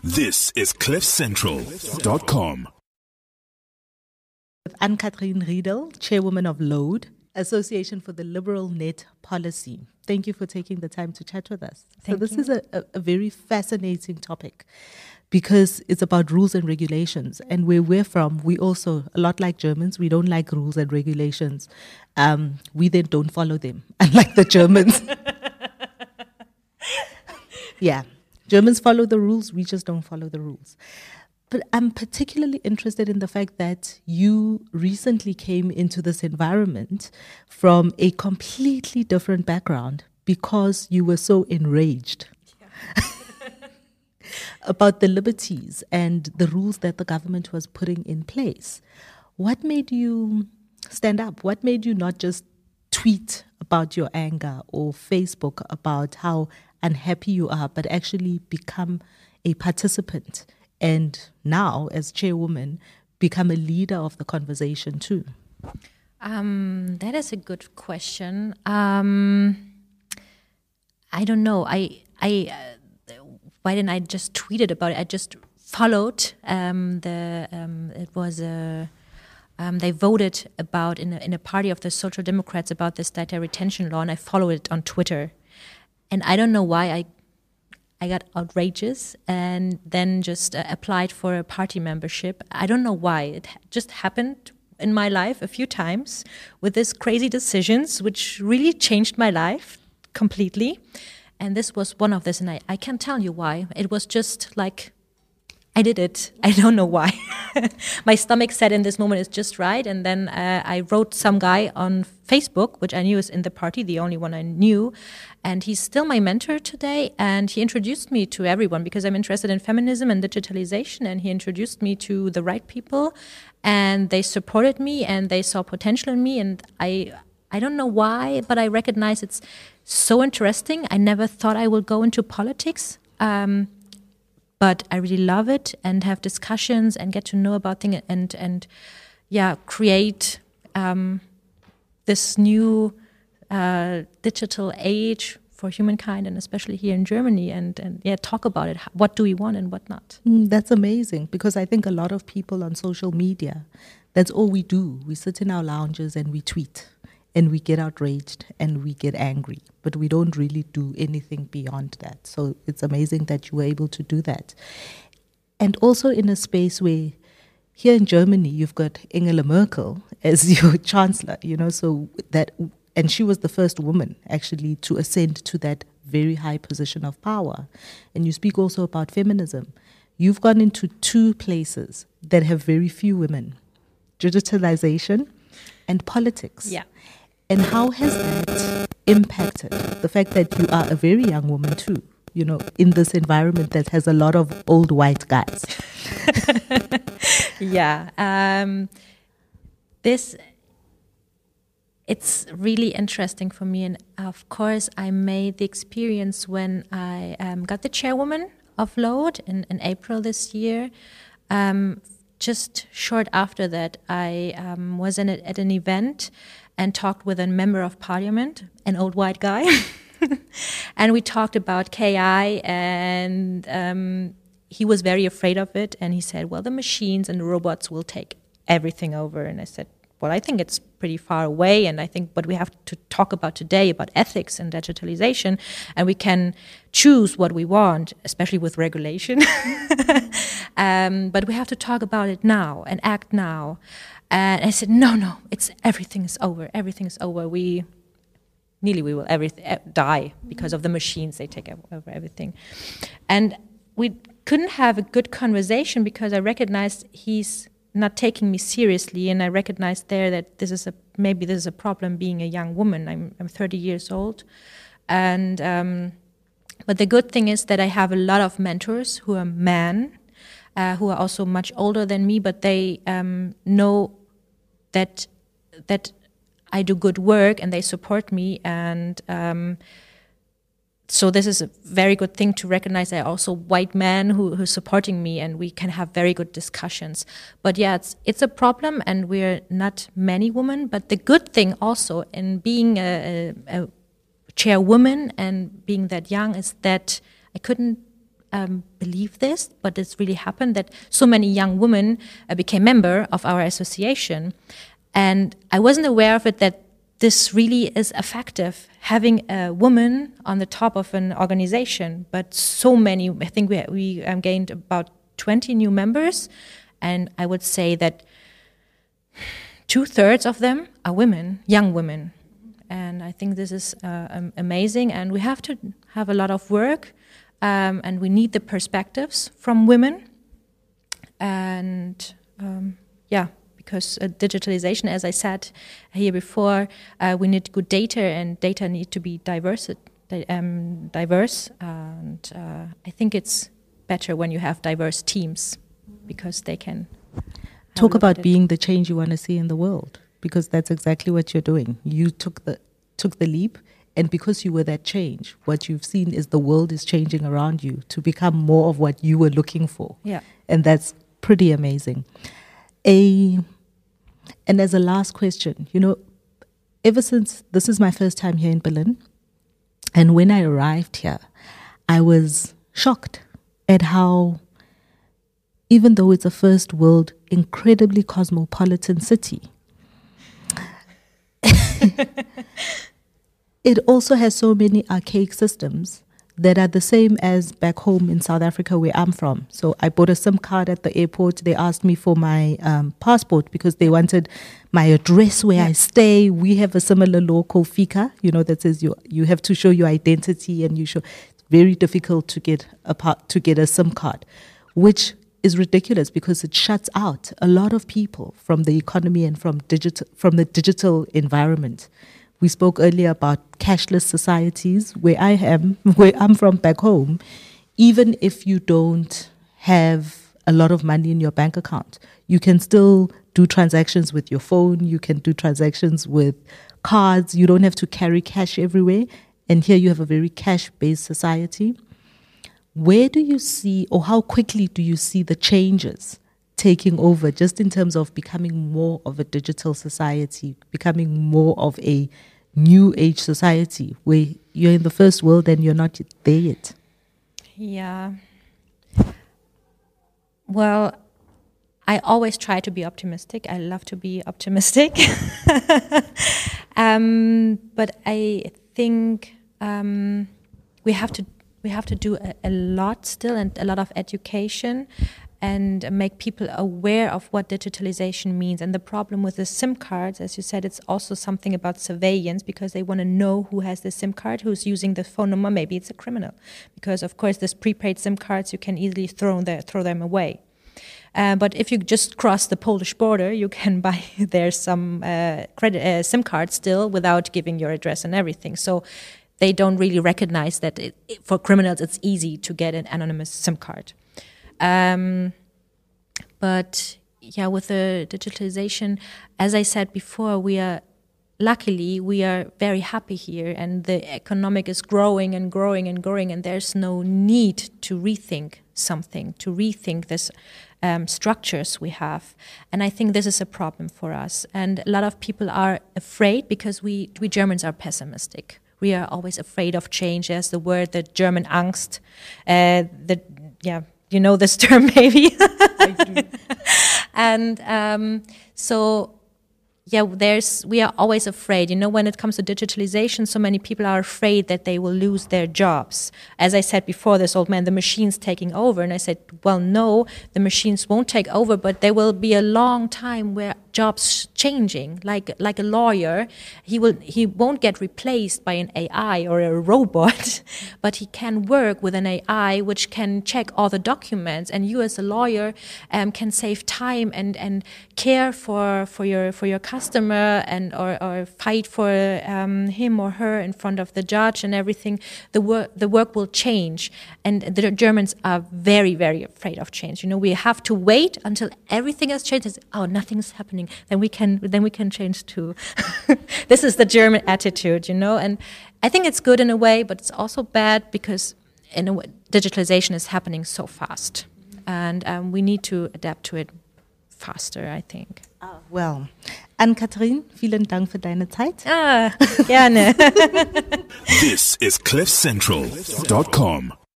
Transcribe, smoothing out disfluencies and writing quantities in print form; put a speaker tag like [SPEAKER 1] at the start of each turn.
[SPEAKER 1] This is CliffCentral.com.
[SPEAKER 2] With Anne-Catherine Riedel, Chairwoman of LOAD, Association for the Liberal Net Policy. Thank you for taking the time to chat with us.
[SPEAKER 3] Thank
[SPEAKER 2] this
[SPEAKER 3] you.
[SPEAKER 2] is a very fascinating topic because it's about rules and regulations. And where we're from, we also, a lot like Germans, we don't like rules and regulations. We then don't follow them, unlike the Germans. Yeah. Germans follow the rules, we just don't follow the rules. But I'm particularly interested in the fact that you recently came into this environment from a completely different background because you were so enraged about the liberties and the rules that the government was putting in place. What made you stand up? What made you not just tweet about your anger or Facebook about how unhappy you are, but actually become a participant and now, as chairwoman, become a leader of the conversation too?
[SPEAKER 3] That is a good question. I don't know. Why didn't I just tweet it about it? I just followed it was they voted about in a party of the Social Democrats about this data retention law, and I followed it on Twitter. And I don't know why I got outrageous and then just applied for a party membership. I don't know why. It just happened in my life a few times with these crazy decisions, which really changed my life completely. And this was one of this, and I can't tell you why. It was just like, I did it. I don't know why. My stomach said in this moment it's just right. And then I wrote some guy on Facebook, which I knew is in the party, the only one I knew. And he's still my mentor today. And he introduced me to everyone because I'm interested in feminism and digitalization. And he introduced me to the right people. And they supported me and they saw potential in me. And I don't know why, but I recognize it's so interesting. I never thought I would go into politics. But I really love it and have discussions and get to know about things and create this new digital age for humankind, and especially here in Germany, and talk about it. What do we want and what not?
[SPEAKER 2] That's amazing, because I think a lot of people on social media, that's all we do. We sit in our lounges and we tweet. And we get outraged and we get angry, but we don't really do anything beyond that. So it's amazing that you were able to do that. And also in a space where here in Germany, you've got Angela Merkel as your chancellor, so that, and she was the first woman actually to ascend to that very high position of power. And you speak also about feminism. You've gone into two places that have very few women: digitalization and politics.
[SPEAKER 3] Yeah.
[SPEAKER 2] And how has that impacted the fact that you are a very young woman too, in this environment that has a lot of old white guys?
[SPEAKER 3] Yeah. It's really interesting for me. And of course, I made the experience when I got the chairwoman of LOAD in April this year. Just short after that, I was at an event and talked with a member of parliament, an old white guy. And we talked about KI, and he was very afraid of it. And he said, well, the machines and the robots will take everything over. And I said, well, I think it's pretty far away. And I think what we have to talk about today about ethics and digitalization, and we can choose what we want, especially with regulation. But we have to talk about it now and act now. And I said, no, everything is over. Everything is over. We will die because of the machines. They take over everything. And we couldn't have a good conversation because I recognized he's not taking me seriously. And I recognized there that maybe this is a problem being a young woman. I'm 30 years old. And but the good thing is that I have a lot of mentors who are men, who are also much older than me, but they know that I do good work and they support me. And so this is a very good thing to recognize. There are also white men who's supporting me, and we can have very good discussions. But yeah, it's a problem, and we're not many women. But the good thing also in being a chairwoman and being that young is that I couldn't believe this, but it's really happened that so many young women became member of our association. And I wasn't aware of it, that this really is effective, having a woman on the top of an organization. But so many, I think we gained about 20 new members, and I would say that 2/3 of them are women, young women. And I think this is amazing, and we have to have a lot of work, and we need the perspectives from women. And because digitalization, as I said here before, we need good data, and data need to be diverse. And I think it's better when you have diverse teams, because they can
[SPEAKER 2] talk about being the change you want to see in the world, because that's exactly what you're doing. You took the leap, and because you were that change, what you've seen is the world is changing around you to become more of what you were looking for.
[SPEAKER 3] Yeah.
[SPEAKER 2] And that's pretty amazing. And as a last question, ever since this is my first time here in Berlin, and when I arrived here, I was shocked at how, even though it's a first world, incredibly cosmopolitan city, it also has so many archaic systems that are the same as back home in South Africa, where I'm from. So I bought a SIM card at the airport. They asked me for my passport because they wanted my address where I stay. We have a similar law called FICA, that says you have to show your identity, and it's very difficult to get a SIM card, which is ridiculous because it shuts out a lot of people from the economy and from the digital environment. We spoke earlier about cashless societies. Where I'm from back home, even if you don't have a lot of money in your bank account, you can still do transactions with your phone. You can do transactions with cards. You don't have to carry cash everywhere. And here you have a very cash-based society. Where do you see, or how quickly do you see the changes taking over, just in terms of becoming more of a digital society, becoming more of a new age society where you're in the first world and you're not there yet?
[SPEAKER 3] Yeah. Well, I always try to be optimistic. I love to be optimistic. But I think we have to do a lot still, and a lot of education, and make people aware of what digitalization means. And the problem with the SIM cards, as you said, it's also something about surveillance, because they want to know who has the SIM card, who's using the phone number. Maybe it's a criminal, because of course this prepaid SIM cards, you can easily throw them away. But if you just cross the Polish border, you can buy there some SIM cards still without giving your address and everything. So they don't really recognize that for criminals it's easy to get an anonymous SIM card. But yeah, with the digitalization, as I said before, luckily we are very happy here, and the economic is growing and growing and growing, and there's no need to rethink something, to rethink this structures we have. And I think this is a problem for us. And a lot of people are afraid, because we Germans are pessimistic. We are always afraid of change. There's the word, the German Angst. You know this term, maybe.
[SPEAKER 2] I do.
[SPEAKER 3] And so, we are always afraid. When it comes to digitalization, so many people are afraid that they will lose their jobs. As I said before, this old man, the machine's taking over. And I said, well, no, the machines won't take over, but there will be a long time where jobs changing. Like a lawyer, he won't get replaced by an AI or a robot, but he can work with an AI which can check all the documents. And you as a lawyer can save time and care for your customer, and or fight for him or her in front of the judge and everything. The work will change, and the Germans are very, very afraid of change. We have to wait until everything has changed. Nothing's happening. Then we can change too. This is the German attitude, and I think it's good in a way, but it's also bad, because in a way, digitalization is happening so fast, and we need to adapt to it faster, I think.
[SPEAKER 2] Well, Ann-Kathrin, vielen Dank für deine Zeit.
[SPEAKER 3] Gerne.
[SPEAKER 1] This is CliffCentral.com.